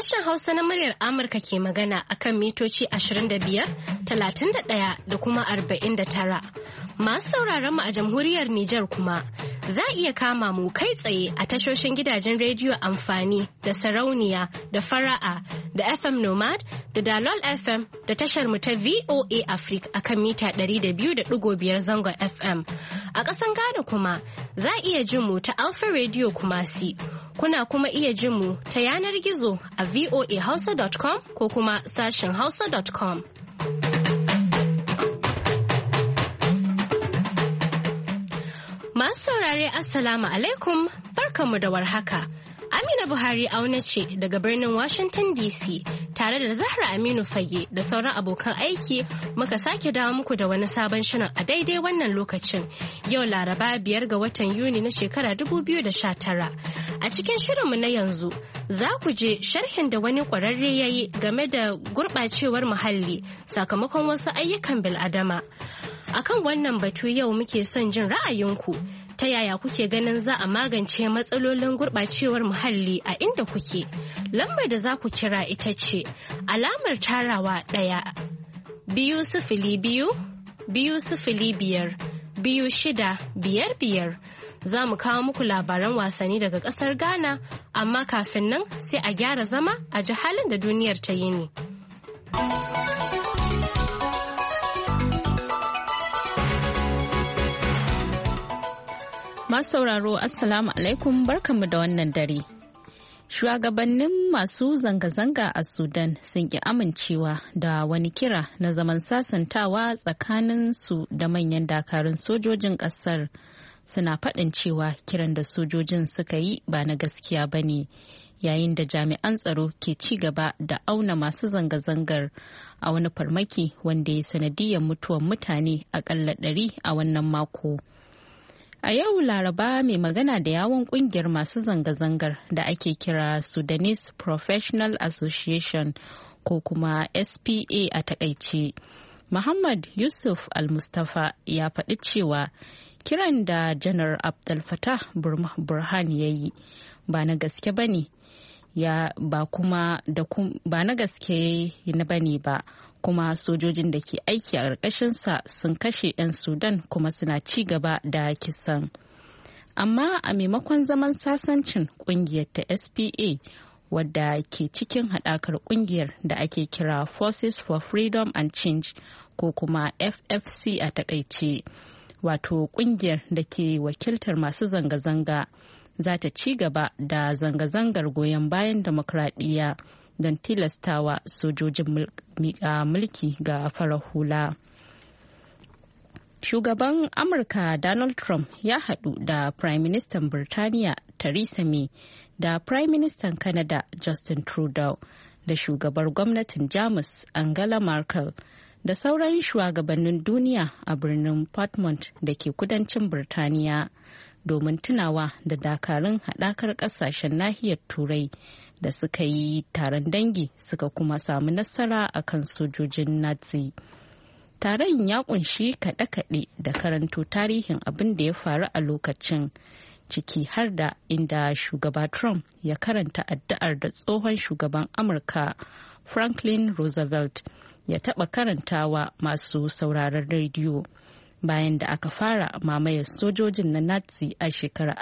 Sashen Hausa na muryar Amurka ke magana akan mitoci 25, 31 da kuma 49. Masu sauraron mu a jamhuriyar Nijar kuma za a iya kama mu kai tsaye a tashoshin gidajen rediyo amfani da sarauniya da fara'a da FM Nomad da Dalol FM da tashar mu ta VOA Africa akan mita 200.5 zangon FM. A ƙasan Ghana kuma za a iya jin mu ta Alpha Radio Kumasi. Kuna kuma iya jin mu ta yanar gizo a voahausa.com ko kuma sashen hausa.com. Masu saurare Assalamu alaikum, barkanmu da warhaka. Amina Buhari auna ce daga birnin Washington DC tare da Zahra Aminu Fage da sauran abokan aiki muka sake dawo muku da wani sabon shirin a daidai wannan lokacin yau Laraba 5 ga watan Yuni na shekara 2019. A cikin shirinmu na yanzu za ku je sharhin da wani ƙwararre ya yi game da gurɓacewar muhalli sakamakon wasu ayyukan bil'adama. Akan wannan batu yau muke son jin ra'ayinku. Ta yaya kuke ganin za a magance matsalolin gurɓacewar muhalli a inda kuke? Lambar da za ku kira ita ce alamar tarawa 1 2 0 5 2 6 5 5. Za mu kawo muku labaran wasanni daga ƙasar Ghana, amma kafin nan sai a gyara zama a ji halin da duniyar ta yi ne. Masu sauraro Assalamu alaikum barkanmu da wannan dare. Shugabannin masu zanga-zanga a Sudan sun ki amincewa da wani kira na zaman sasantawa tsakanin su da manyan dakarun sojojin ƙasar. Suna faɗin cewa kiran da sojojin suka yi ba na gaskiya ba ne, yayin da jami'an tsaro ke ci gaba da auna masu zanga-zangar a wani farmaki wanda ya sanadiyar mutuwar mutane aƙalla 100 a wannan mako. A yau Laraba mai magana da yawon kungiyar masu zanga-zangar da ake kira Sudanese Professional Association ko kuma SPA a takaice. Muhammad Yusuf Al-Mustapha ya faɗi cewa kiran da Janar Abdel Fattah Burhan ya yi ba na gaske ba ne, ba na gaske ba ne ba. Kuma sojojin da ke aiki a ƙarƙashinsa sun kashe 'yan Sudan kuma suna ci gaba da kisan. Amma a maimakon zaman sasancin ƙungiyar ta SPA wadda ke cikin haɗakar ƙungiyar da ake kira Forces for Freedom and Change ko kuma FFC a takaice, wato ƙungiyar da ke wakiltar masu zanga-zanga za ta ci gaba da zanga-zangar goyon bayan demokradiyya don tilastawa sojojin mulki ga farar hula. Shugaban Amurka Donald Trump ya haɗu da Prime Minister Birtaniya Theresa May da Prime Minister Canada Justin Trudeau da shugabar gwamnatin Jamus Angela Merkel da sauran shugabannin duniya a birnin Portmont da ke kudancin Birtaniya domin tunawa da dakarun haɗakar ƙasashen nahiyar Turai da suka yi taron dangi suka kuma samu nasara a kan sojojin Nazi. Taron ya kunshi kaɗe-kaɗe da karanto tarihin abin da ya faru a lokacin, ciki har da inda shugaba Trump ya karanta addu'ar da tsohon shugaban Amurka Franklin Roosevelt ya taɓa karantawa masu sauraron rediyo bayan da aka fara mamayar sojojin na Nazi a shekarar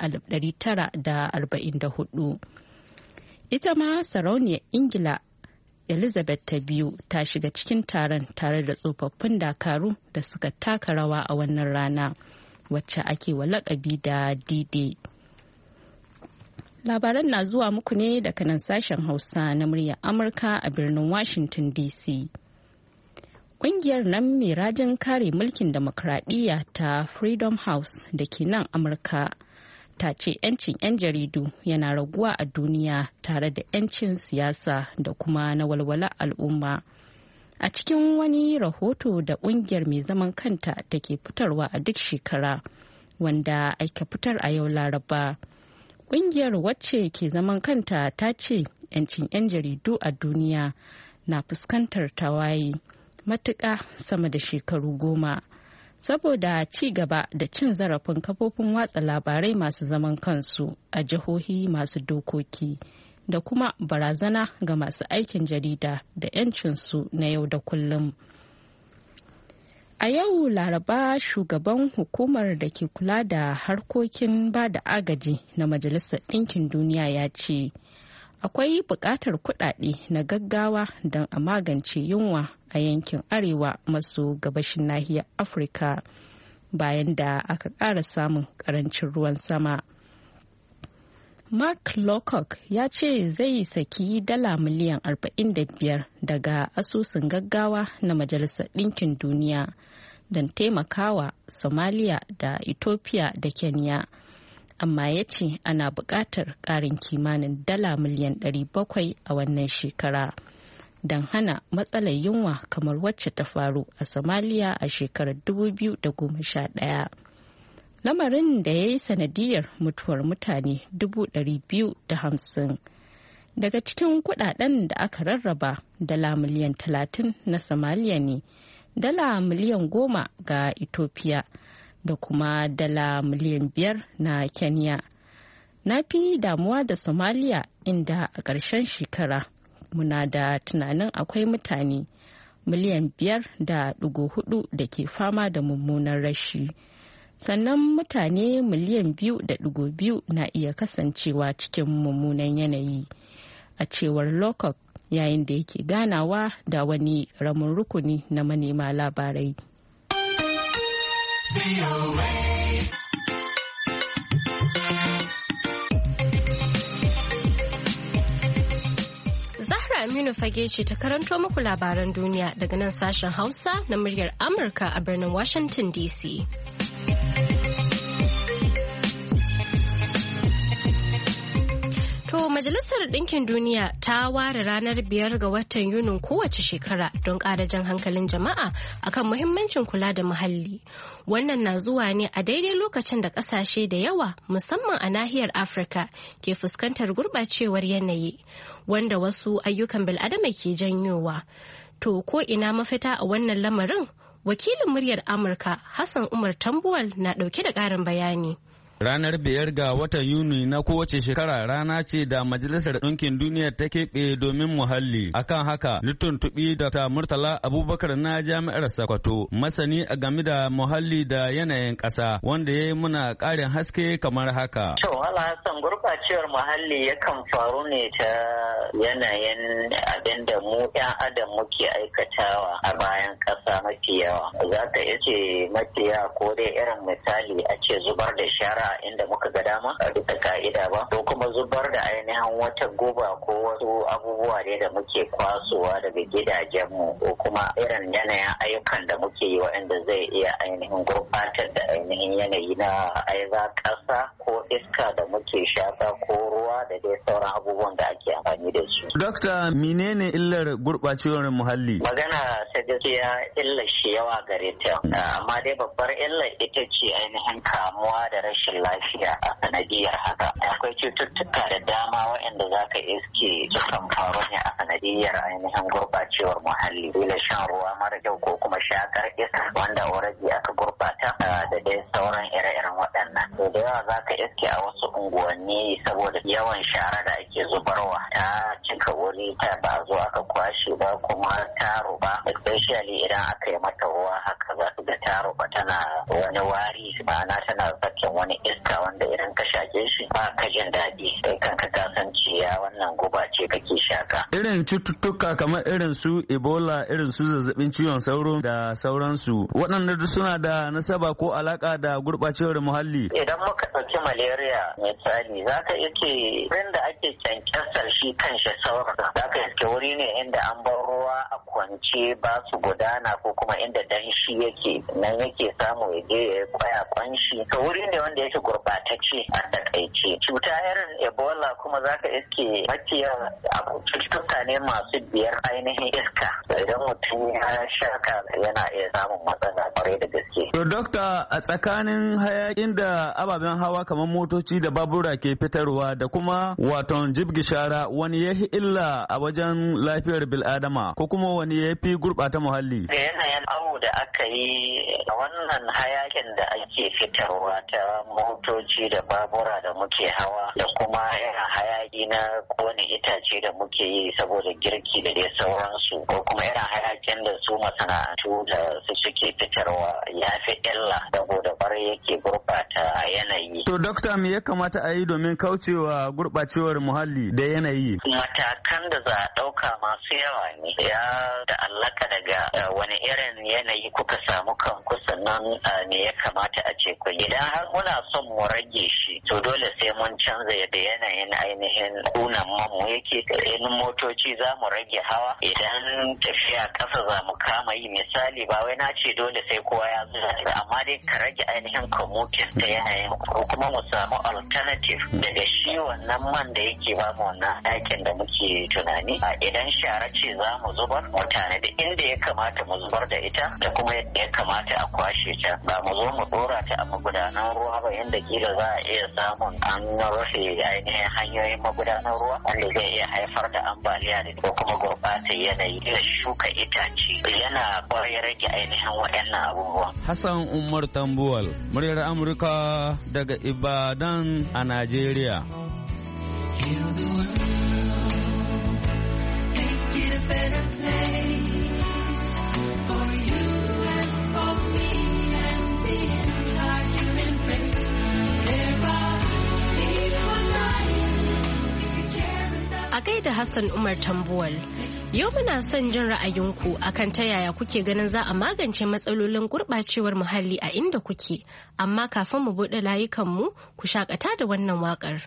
1944. Ita ma sarauniyar Ingila Elizabeth ta biyu ta shiga cikin taron tare da tsofaffin dakaru da suka taka rawa a wannan rana wacce ake wa lakabi da D-Day. Labaran na zuwa muku ne daga nan sashen Hausa na muryar Amurka a birnin Washington DC. Ƙungiyar nan mai rajin kare mulkin demokradiyya ta Freedom House da ke nan Amurka ta ce 'yancin 'yan jaridu yana raguwa a duniya tare da 'yancin siyasa da kuma na walwala al'umma. A cikin wani rahoto da ƙungiyar mai zaman kanta da ke fitarwa a duk shekara, wanda aka fitar a yau Laraba, ƙungiyar wacce ke zaman kanta ta ce 'yancin 'yan jaridu a duniya na fuskantar tawaye matuƙa sama da shekaru 10. Saboda ci gaba da cin zarafin kafofin watsa labarai masu zaman kansu a jihohi masu dokoki da kuma barazana ga masu aikin jarida da 'yancinsu na yau da kullum. A yau Laraba shugaban hukumar da ke kula da harkokin ba da agaji na Majalisar Ɗinkin Duniya ya ce akwai buƙatar kuɗaɗe na gaggawa don a magance yunwa a yankin arewa maso gabashin nahiyar Afirka bayan da aka ƙara samun ƙarancin ruwan sama. Mark Lowcock ya ce zai saki dala miliyan 45 daga asusun gaggawa na Majalisar Ɗinkin Duniya don taimakawa Somalia da Ethiopia da Kenya. Amma ya ce ana buƙatar ƙarin kimanin dala miliyan 700 a wannan shekara don hana matsalar yunwa kamar wacce ta faru a Somalia a shekarar 2011. Lamarin da ya yi sanadiyar mutuwar mutane 250,000. Daga cikin kudaden da aka rarraba, dala miliyan 30 na Somalia ne, dala miliyan 10 ga Ethiopia da kuma dala miliyan 5 na Kenya. Na fi damuwa da Somalia inda a ƙarshen shekara muna da tunanin akwai mutane miliyan 5.4 da ke fama da mummunan rashi. Sannan mutane miliyan 2.2 na iya kasancewa cikin mummunan yanayi, a cewar Lowcock yayin da yake ganawa da wani ramin rukuni na manema labarai. Zahra Aminu Fage ce ta karanto muku labaran duniya daga nan sashen Hausa na muryar Amurka a birnin Washington DC. To Majalisar Ɗinkin Duniya ta ware ranar 5 ga watan Yunin kowace shekara don ƙara jan hankalin jama'a akan muhimmancin kula da muhalli. Wannan na zuwa ne a daidai lokacin da ƙasashe da yawa musamman a nahiyar Afirka ke fuskantar gurɓacewar yanayi wanda wasu ayyukan bil'adama ke janyowa. To ko ina mafita a wannan lamarin? Wakilin muryar Amurka Hassan Umar Tambuwal na ɗauke da ƙarin bayani. Ranar 5 ga watan Yuni na kowace shekara rana ce da Majalisar Ɗinkin Duniya ta keɓe domin muhalli. Akan haka, tuntuɓi Dr. Murtala Abubakar na Jami'ar Sokoto, masani a game da muhalli da yanayin ƙasa, wanda ya yi muna ƙarin haske kamar haka. To, Hassan, gurɓacewar muhalli yakan faru ne ta yanayin abin da mu 'yan adam muke aikatawa a bayan ƙasa mafi yawa. Za ka iya ce mafi yawa ko dai irin misali a ce zubar da shara inda muka ga dama a bisa ka'ida ba, ko kuma zubar da ainihin wata guba ko wasu abubuwa ne da muke kwasowa daga gidajenmu, ko kuma irin yanayin ayyukan da muke yi waɗanda zai iya ainihin gurbatar da ainihin yanayi na aiza ƙasa ko iska da muke shafa ko ruwa da dai sauran abubuwan da ake amfani da su. Dokta, menene illar gurɓacewar muhalli? Magana ta gaskiya illar shi yawa gare ta, amma dai babbar illar ita ce ainihin kamuwa da rashin lafiya a sanadiyar haka. Akwai cututtuka da dama waɗanda za ka iske sukan faru ne a sanadiyar ainihin gurɓacewar muhalli. Dole shan ruwa mara kyau ko kuma shakar iska wanda already aka gurɓata da dai sauran ire-iren waɗannan. To da yawa za ka iske a wasu unguwanni saboda yawan shara da ake zubarwa ta cika wuri ta ba zo aka kwashe ba kuma ta ruba, especially idan aka yi mata ruwa haka za su ga ta ruba tana wani wari, ma'ana tana sakin wani iska wanda idan ka shake shi ba ka jin daɗi, sai kanka ka san ciya wannan guba ce kake shaka. Irin cututtuka kamar irin su Ebola, irin su zazzabin ciwon sauro da sauransu, waɗannan duk suna da nasaba ko alaka da gurɓacewar muhalli? Idan muka ɗauki malaria misali, za ka iske wurin da ake kyankyasar shi kanshi sauran, za ka iske wuri ne inda an bar ruwa a kwance ba su gudana ko kuma inda danshi yake nan yake samu ya je ya kwaya kwanshi. To wuri ne wanda yake gurɓatacce a takaice. Cuta irin Ebola kuma za ka iske mafiya cututtuka ne masu biyar ainihin iska. Idan mutum ya shaka yana iya samun matsala kwarai da gaske. To dokta, a tsakanin hayakin da ababen hawa kamar motoci da babura ke fitarwa da kuma waton jibgi shara, wani ya fi illa a wajen lafiyar bil'adama ko kuma wani ya fi gurɓata muhalli? Da yanayin awo da aka yi wannan hayakin da ake fitarwa ta motoci da babura da muke hawa da kuma irin hayaki na kone itace da muke yi saboda girki da dai sauransu ko kuma irin hayakin da su masana'antu da su suke fitarwa ya fi illa saboda kwarai yake gurɓata yanayi. To dokta, me ya kamata a yi domin kaucewa gurɓacewar muhalli da yanayi? Matakan da za a ɗauka masu yawa ne ya ta'allaka daga wani irin yanayi kuka samu kanku sannan ne ya kamata a ce ku. Idan har muna son mu rage shi to dole sai mun canza yadda yanayin ainihin kunan mu yake. In motoci za mu rage hawa, idan tafiya ƙasa za mu kama yi misali ba wai na ce dole sai kowa ya zuwa amma dai ka rage ainihin commuting ta yanayin ko kuma mu samu alternative daga shi wannan man da yake ba mu wannan aikin da muke tunani. Idan shara ce za mu zubar mutane da inda ya kamata mu zubar da ita da kuma yadda ya kamata a kwashe ta, ba mu zo mu dora ta a magudanan ruwa ba yadda kila za a iya samun an rufe ainihin hanyoyin magudanan ruwa wanda zai iya haifar da ambaliya da ko kuma gurɓata yanayi da shuka itace yana kwarai rage ainihin waɗannan abubuwa. Hassan Umar Tambuwal, muryar Amurka daga Ibadan a Najeriya. A gaida Hassan Umar Tambuwal. Yau muna son jin ra'ayinku akan ta yaya kuke ganin za a magance matsalolin gurɓacewar muhalli a inda kuke. Amma kafin mu buɗe layukanmu, ku shakata da wannan waƙar.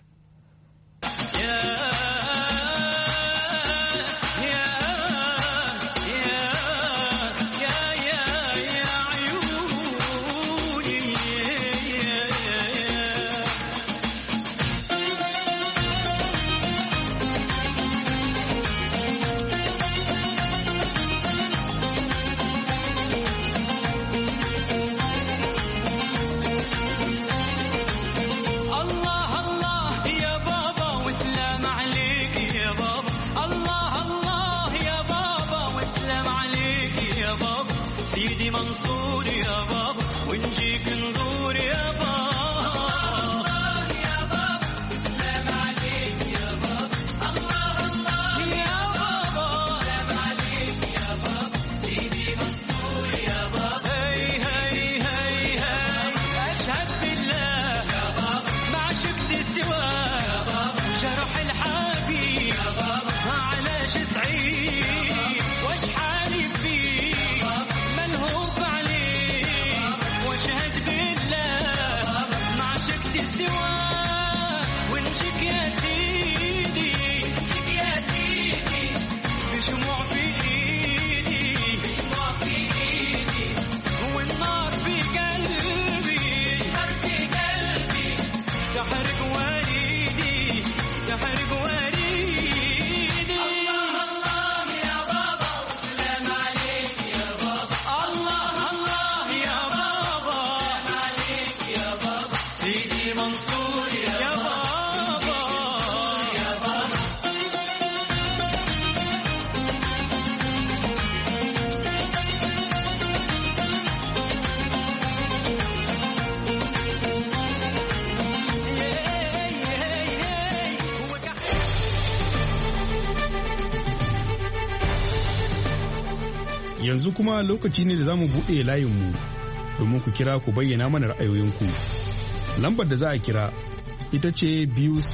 Yanzu kuma lokaci ne da za mu buɗe layinmu domin ku kira ku bayyana mana ra'ayoyinku. Lambar da za a kira ita ce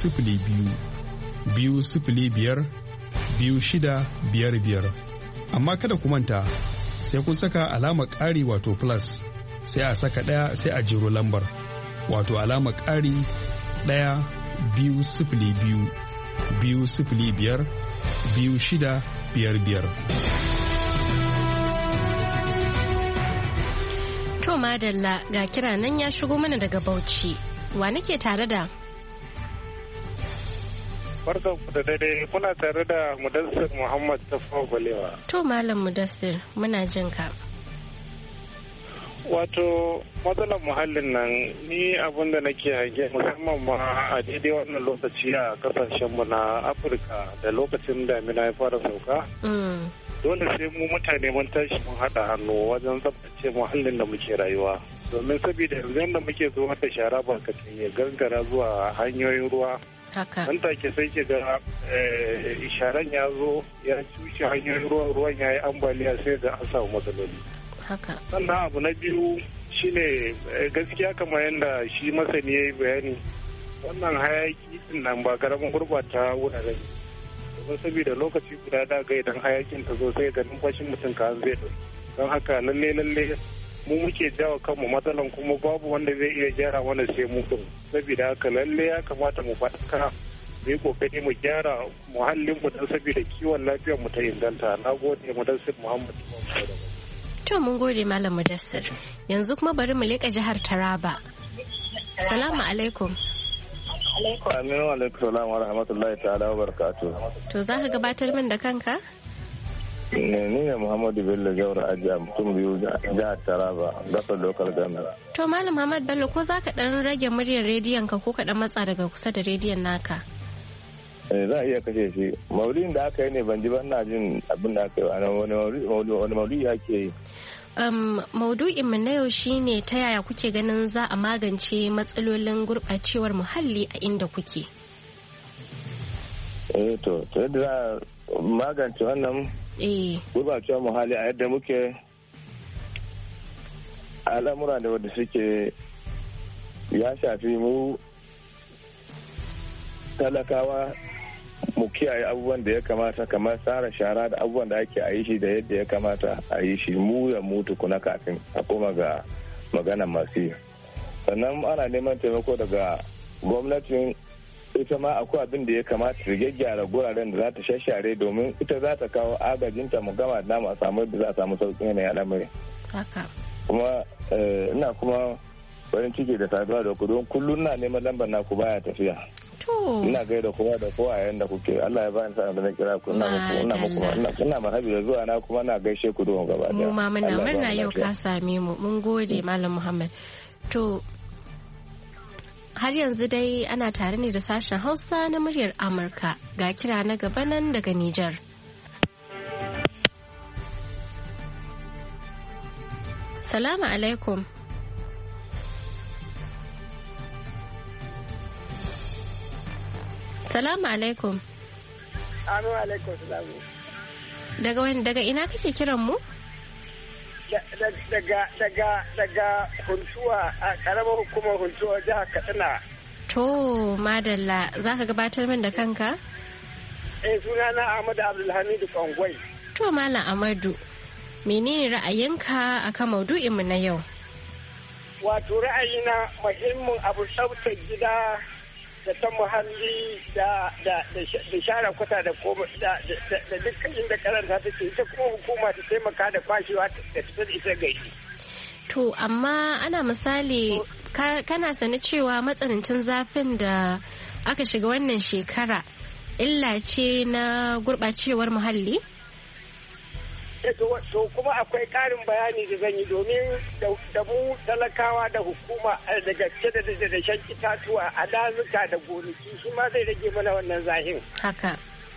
202-205-2655. Amma kada ku manta sai kun saka alamar ƙari wato plus sai a saka ɗaya sai a jero lambar wato alamar ƙari 1-2-0-2-5-2655. To madalla ga kira nan ya shigo mana daga Bauchi. Wa nake tare da? Barkan ku da daidai kuna tare da Mudassir Muhammad Tafawa Balewa. To Malam Mudassir muna jin ka. Wato matsalar muhallin nan ni abin da nake hange musamman ma a daidai wannan lokaci a kasashenmu na Afirka da lokacin damina ya fara sauka. Dole sai mu mutane mun tashi mun haɗa hannu wajen tsaftace muhallin da muke rayuwa. Domin saboda yanzu da muke zuwa da shara barkatai ya gangara zuwa hanyoyin ruwa. Nan take sai ke ga sharan ya zo ya cushe hanyoyin ruwan ya yi ambaliya sai ga an samu matsaloli. Sannan abu na biyu shine gaskiya kamar yadda shi masani ya yi bayani wannan hayaki nan ba karamin gurbata wuraren domin saboda lokaci guda da ga idan hayakin ta zo sai ga numfashin mutum ka zai ɗauki don haka lalle mu muke jawo kanmu matsalan kuma babu wanda zai iya gyara mana sai mu kan saboda haka lalle ya kamata mu faɗaka mu yi kokari mu gyara muhallin mu don saboda kiwon lafiyar mu ta inganta. Na gode Mudassir Muhammad. To mun gode Malam Mudassir. Yanzu kuma bari mu leƙa jihar Taraba. Salamu alaikum. Aminu alaikum salam wa rahmatullahi ta'ala wa barakatuh. To za ka gabatar min da kanka? Ni ne Muhammadu Bello Jaura Ajiya mutum biyu jihar Taraba gasar local government. To Malam Muhammad Bello ko za ka ɗan rage muryar rediyon ka ko ka ɗan matsa daga kusa da rediyon naka? Za a iya kashe shi. Maulidin da aka yi ne ban ji ba ina jin abin da aka yi wani maulidi ake yi. Maudu'in mu na yau shine ta yaya kuke ganin za a magance matsalolin gurɓacewar muhalli a inda kuke? To yadda za a magance wannan gurɓacewar muhalli a yadda muke al'amura da wadda suke ya shafi mu talakawa mu kiyaye abubuwan da ya kamata kamar tsara shara da abubuwan da ake a yi shi da yadda ya kamata a yi shi mu ya mutu kuna kafin a koma ga magana masu yi. Sannan ana neman taimako daga gwamnatin ita ma akwai abin da ya kamata ta gyaggyara guraren da za ta shashare domin ita za ta kawo agajinta mu gama da mu samu da za a samu sauƙin yanayin al'amari. Kuma ina kuma farin ciki da saduwa da ku don kullum na neman lambar naku baya tafiya. Ina gaida kowa da kowa yayin da kuke. Allah ya bani sa'a da na kira ku ina marhabi da zuwa na kuma na gaishe ku don gaba daya. Mu ma muna murna yau ka same mu. Mun gode Malam Muhammad. To har yanzu dai ana tare ne da sashen Hausa na muryar Amurka. Ga kira na gaba nan daga Nijar. Salamu alaikum. Salamu alaikum. Amin alaikum salamu. Daga ina kake kiran mu? Daga Huntuwa a karamar hukumar Huntuwa jihar Katsina. To madalla za ka gabatar min da kanka? Sunana Ahmadu Abdulhamidu Kwangwai. To Malam Ahmadu, menene ra'ayinka akan maudu'in mu na yau? Wato ra'ayina muhimmin abu tsaftar gida da ta muhalli da share kwata da dukkan inda karanta take ita kuma hukuma ta taimaka da kwashewa da fitar ita gari. To amma ana misali kana sani cewa matsanancin zafin da aka shiga wannan shekara illa ce na gurɓacewar muhalli? To kuma akwai ƙarin bayani da zan yi domin da mu talakawa da hukuma da gaske da shan itatuwa a dazuka da gonaki shi ma zai rage mana wannan zahin. Haka.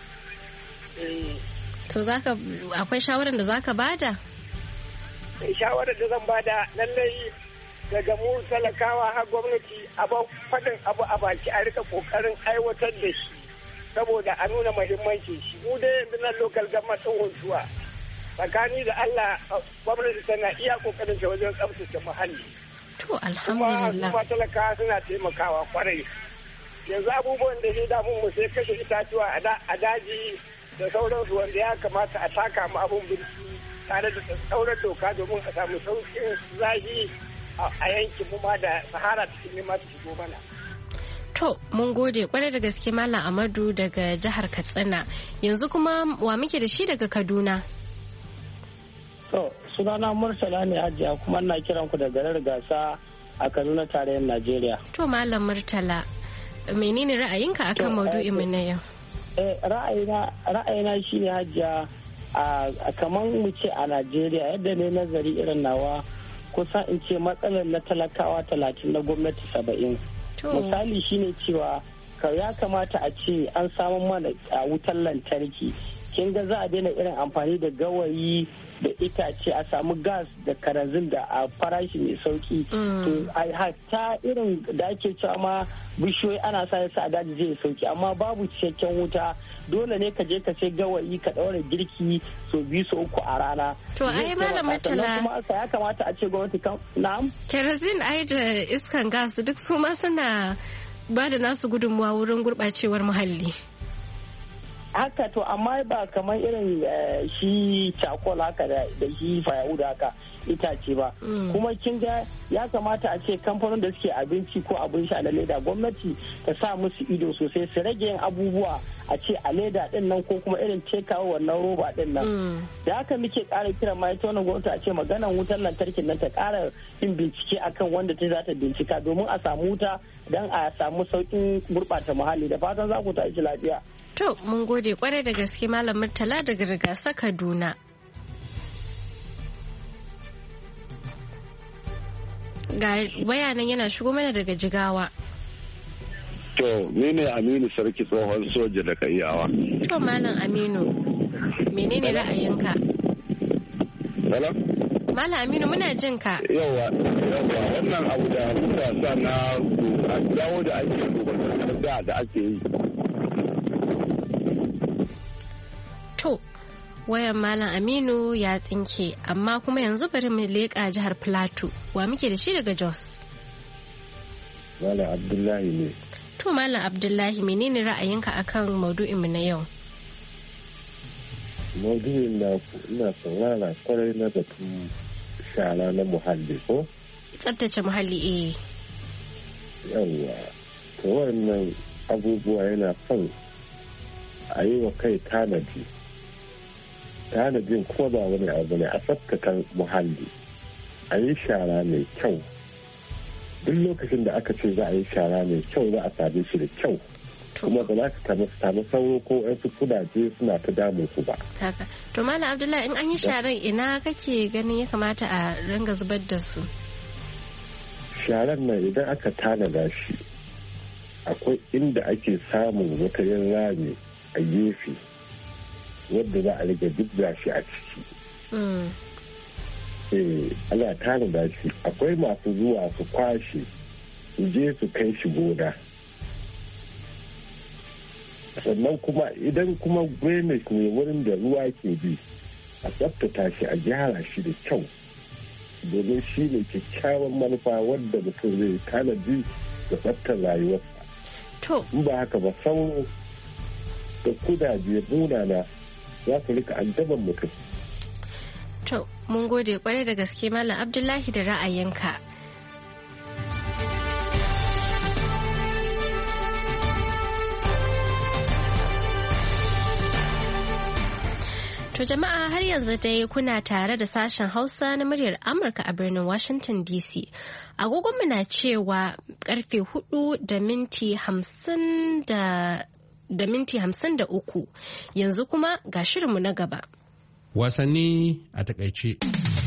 To akwai shawarar da zaka bada? Shawarar da zan bada lallai daga mu talakawa har gwamnati a faɗin abu a baki a rika ƙoƙarin aiwatar da shi saboda a nuna muhimmanci shi. Mu dai yanzu nan lokal government ɗin Huntuwa. Tsakani da Allah gwamnati tana iya kokarin ta wajen tsaftace muhalli. To alhamdulillah. Kuma talakawa suna taimakawa kwarai. Yanzu abubuwan da zai damu mu sai kashe itatuwa a daji da sauransu wanda ya kamata a taka mu abun birki tare da tsaurar doka domin a samu sauƙin zafi a yankin mu ma da sahara cikin nema ta shigo mana. To mun gode kwarai da gaske Malam Amadu daga jihar Katsina. Yanzu kuma wa muke da shi daga Kaduna? To, sunana Murtala ne Hajiya kuma ina kiran ku da garin Gasa a Kaduna tarayyar Najeriya. To Malam Murtala, menene ra'ayinka akan maudu'in mu na yau? ra'ayina shine Hajiya a kamar mu ce a Najeriya yadda ne nazari irin nawa kusan in ce matsalar na talakawa 30 na gwamnati 70. Misali shine cewa ya kamata a ce an samu mana wutar lantarki. Kin ga za a daina irin amfani da gawayi da itace a samu gas da karazin da a farashi mai sauki. To hatta irin da ake cewa ma bishiyoyi ana sa a daji zai sauki amma babu cikakken wuta dole ne ka je ka sai gawayi ka ɗaura girki so 2 so 3 a rana. To ai malam Murtala kuma ya kamata a ce gwamnati kan na'am. Kerosene ai da iskan gas duk su ma suna ba da nasu gudunmuwa wurin gurɓacewar muhalli. Haka to amma ba kamar irin shi cakol haka da shi firewood haka itace ba. Kuma kin ga ya kamata a ce kamfanin da suke abinci ko abin sha na leda gwamnati ta sa musu ido sosai su rage yin abubuwa a ce a leda din nan ko kuma irin tekawa wannan roba din nan. Da haka muke ƙara kiran ma ita wannan gwamnati a ce maganan wutar lantarkin nan ta ƙara yin bincike akan wanda ta za ta bincika domin a samu wuta don a samu sauƙin gurɓata muhalli da fatan za ku tashi lafiya. To mun gode kwarai da gaske Malam Murtala daga Rigasa Kaduna. Ga bayanan yana shigo mana daga Jigawa. To ni ne Aminu Sarki tsohon soja daga Iyawa. To Malam Aminu, menene ra'ayinka? Hello? Malam Aminu muna jin ka. Yawa wannan abu da matasa na dawo da ake da ake yi. To, wayan Malam Aminu ya tsinke, amma kuma yanzu bari mu leƙa jihar Plateau. Wa muke da shi daga Jos? Malam Abdullahi ne. To, Malam Abdullahi, menene ra'ayinka akan maudu'inmu na yau? Maudu'in na ina saurara kwarai na batun shara na muhalli ko? Tsabtace muhalli Yawwa, to wannan abubuwa yana son a yi wa kai tanadi. Tanadin kuma ba wani abu ne a tsaftace muhalli a yi shara mai kyau duk lokacin da aka ce za a yi shara mai kyau za a same shi da kyau kuma ba za ka samu sauro ko wasu kudaje suna ta damu ku ba. To Malam Abdullahi in an yi sharan ina kake ganin ya kamata a ringa zubar da su? Sharan nan idan aka tanada shi akwai inda ake samun wata yin rami a gefe wadda za a rage duk shi a ciki. Ana tanada shi akwai masu zuwa su kwashe su je su kai shi gona. Sannan kuma idan kuma drainage ne wurin da ruwa ke bi a tsabtata shi a gyara shi da kyau domin shi ne kyakkyawan manufa wadda mutum zai tanadi da tsabtar rayuwarsa. In ba haka ba sauro da kudaje munana za su rika addaban mutum. To, mun gode kwarai da gaske Malam Abdullahi da ra'ayinka. To jama'a har yanzu dai kuna tare da sashen Hausa na muryar Amurka a birnin Washington DC. Agogonmu na cewa karfe 4:53 yanzu kuma ga shirinmu na gaba. Wasanni a takaice.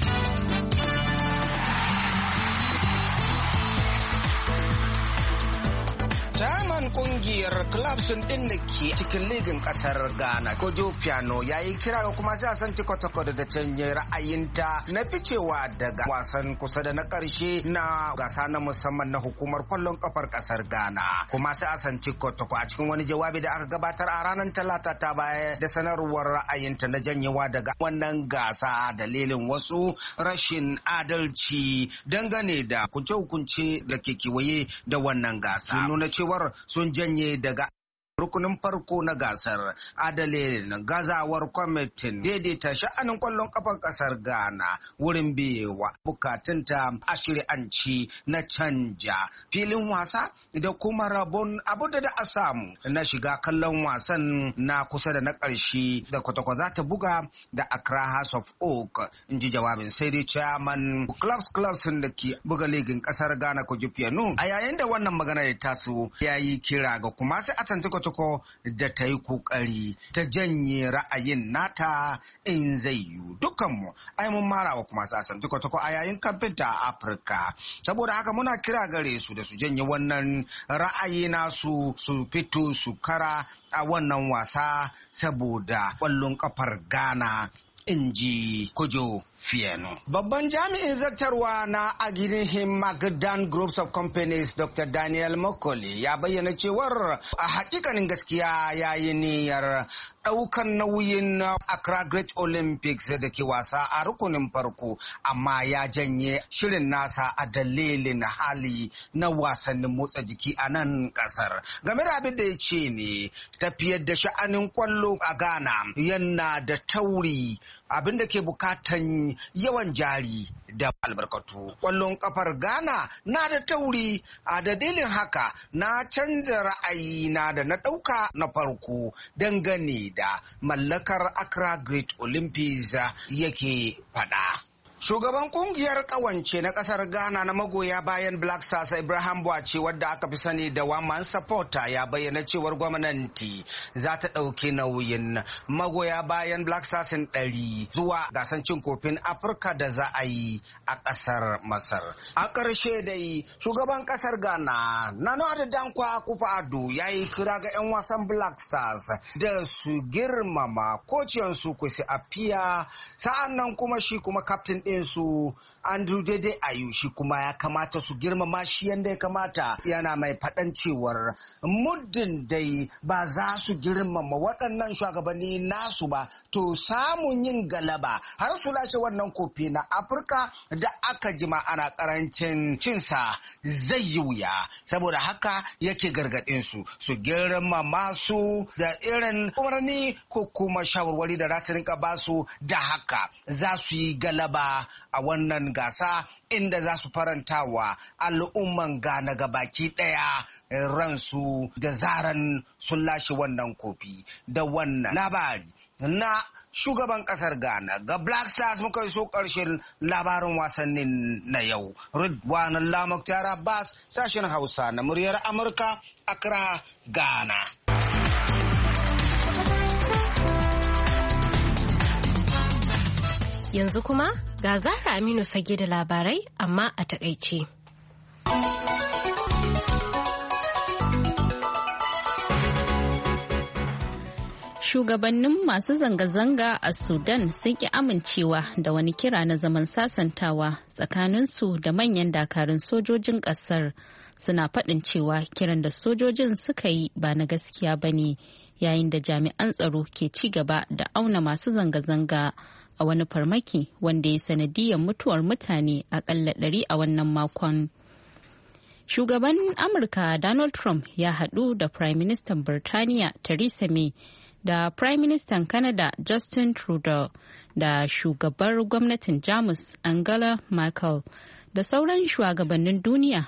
Kungiyar clubs din da ke cikin ligin kasar Ghana Kojo Piano ya yi kira ga kuma zasan Tikotoko da canje ra'ayinta na ficewa daga wasan kusa da na karshe na gasa na musamman na hukumar kwallon kafar kasar Ghana. Kuma sai asan Tikotoko a cikin wani jawabi da aka gabatar a ranar Talata ta baya da sanarwar ra'ayinta na janyewa daga wannan gasa dalilin wasu rashin adalci dangane da kunce-kunce da ke kewaye da wannan gasa. Nuna cewar sun janye daga rukunin farko na gasar adalilin gazawar kwamitin daidaita sha'anin kwallon kafar kasar Ghana wurin biyewa bukatunta a shari'anci na canja filin wasa da kuma rabon abu da a samu na shiga kallon wasan na kusa da na ƙarshe da kwatakwa za ta buga da Accra House of Oak, in ji jawabin sai dai chairman clubs da ke buga ligin kasar Ghana Kojo Piano a yayin da wannan magana ya taso ya yi kira ga kuma sai a tantu Tikotoko da ta yi kokari ta janye ra'ayin nata in zai yiwu. Dukkanmu ai mun mara wa kuma sasan Tikotoko a yayin kamfen ta a Afirka. Saboda haka muna kira gare su da su janye wannan ra'ayi nasu, su fito su kara a wannan wasa saboda ƙwallon kafar Ghana, in ji Kojo Fieno. Babban jami'in zartarwa na ainihin Magadan Groups of Companies Dr. Daniel Mokole ya bayyana cewar a hakikanin gaskiya ya yi niyyar ɗaukan nauyin Accra Great Olympics da ke wasa a rukunin farko, amma ya janye shirin nasa a dalilin hali na wasannin motsa jiki a nan ƙasar. Game da abin da ya ce ne, tafiyar da sha'anin kwallo a Ghana yana da tauri, abin da ke bukatan yawan jari da albarkatu. Ƙwallon kafar Ghana na da tauri, a dalilin haka na canza ra'ayi na da na ɗauka na farko dangane da mallakar Accra Great Olympics yake faɗa. Shugaban kungiyar kawance na kasar Ghana na magoya bayan Black Stars Ibrahim Boache, wadda aka fi sani da One Man Supporter, ya bayyana cewar gwamnati za ta ɗauki nauyin magoya bayan Black Stars 100 zuwa gasan cin kofin Afirka da za a yi a kasar Masar. A ƙarshe dai shugaban kasar Ghana Nana Addo Dankwa Akufo-Addo ya yi kira ga 'yan wasan Black Stars da su girmama kociyansu Kwesi Appiah, sa'an nan kuma shi kuma captain ɗinsu Andrew Dede Ayew shi kuma ya kamata su girmama shi yadda ya kamata. Yana mai faɗan cewar muddin dai ba za su girmama waɗannan shugabanni nasu ba, to samun yin galaba har su lashe wannan kofi na Afirka da aka jima ana karancin cinsa zai yi wuya. Saboda haka yake gargaɗin su girmama su da irin umarni ko kuma shawarwari da za su rinka basu, da haka za su yi galaba a wannan gasa inda za su faranta wa al'umman Ghana gabaki ɗaya ransu da zaran sun lashe wannan kofi. Da wannan labari na shugaban kasar Ghana ga Black Stars muka iso ƙarshen labarin wasannin na yau. Ridwanullah Muktar Abbas, sashen Hausa na muryar Amurka, Accra, Ghana. Yanzu kuma ga Zahra Aminu Fage da labarai amma a takaice. Shugabannin masu zanga-zanga a Sudan sun ƙi amincewa da wani kira na zaman sasantawa tsakaninsu da manyan dakarun sojojin ƙasar, suna faɗin cewa kiran da sojojin suka yi ba na gaskiya ba ne, yayin da jami'an tsaro ke ci gaba da auna masu zanga-zanga a wani farmaki wanda ya sanadiyar mutuwar mutane akalla 100 a wannan makon. Shugaban Amurka Donald Trump ya haɗu da Prime Minister Birtaniya Theresa May da Prime Minister Canada Justin Trudeau da shugabar gwamnatin Jamus Angela Merkel da sauran shugabannin duniya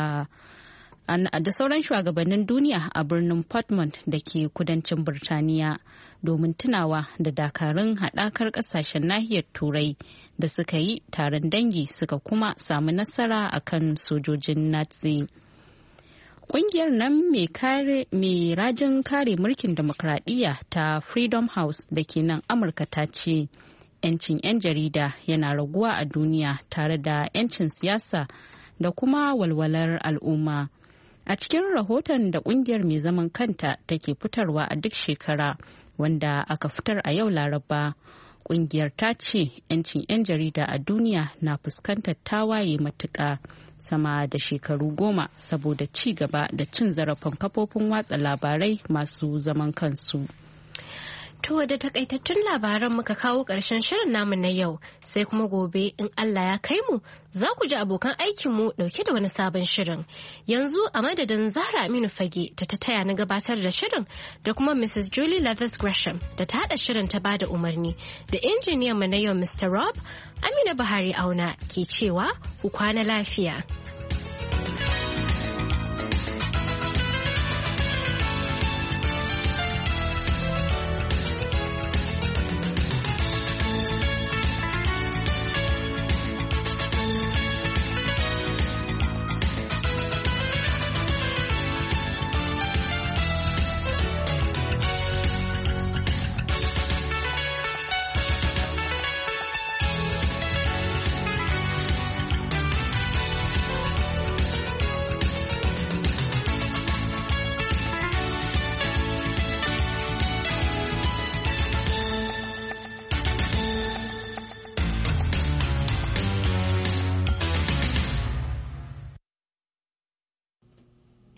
a birnin Portmont da ke kudancin Birtaniya domin tunawa da dakarun haɗakar ƙasashen nahiyar Turai da suka yi taron dangi suka kuma samu nasara a kan sojojin Nazi. Ƙungiyar nan mai rajin kare mulkin demokradiyya ta Freedom House da ke nan Amurka ta ce 'yancin 'yan jarida yana raguwa a duniya tare da 'yancin siyasa da kuma walwalar al'umma. A cikin rahoton da ƙungiyar mai zaman kanta take fitarwa a duk shekara, wanda aka fitar a yau Laraba, kungiyar ta ce 'yancin 'yan jarida a duniya na fuskantar tawaye matuƙa sama da shekaru 10 saboda ci gaba da cin zarafin kafofin watsa labarai masu zaman kansu. To da takaitattun labaran muka kawo ƙarshen shirin namu na yau, sai kuma gobe in Allah ya kai mu za ku ji abokan aikinmu ɗauke da wani sabon shirin. Yanzu a madadin Zahra Aminu Fage ta taya na gabatar da shirin da kuma Mrs. Julie Leathers Gresham da ta haɗa shirin ta bada umarni da injiniyan mu na yau Mr. Rob, Amina Buhari Auna ke cewa ku kwana lafiya.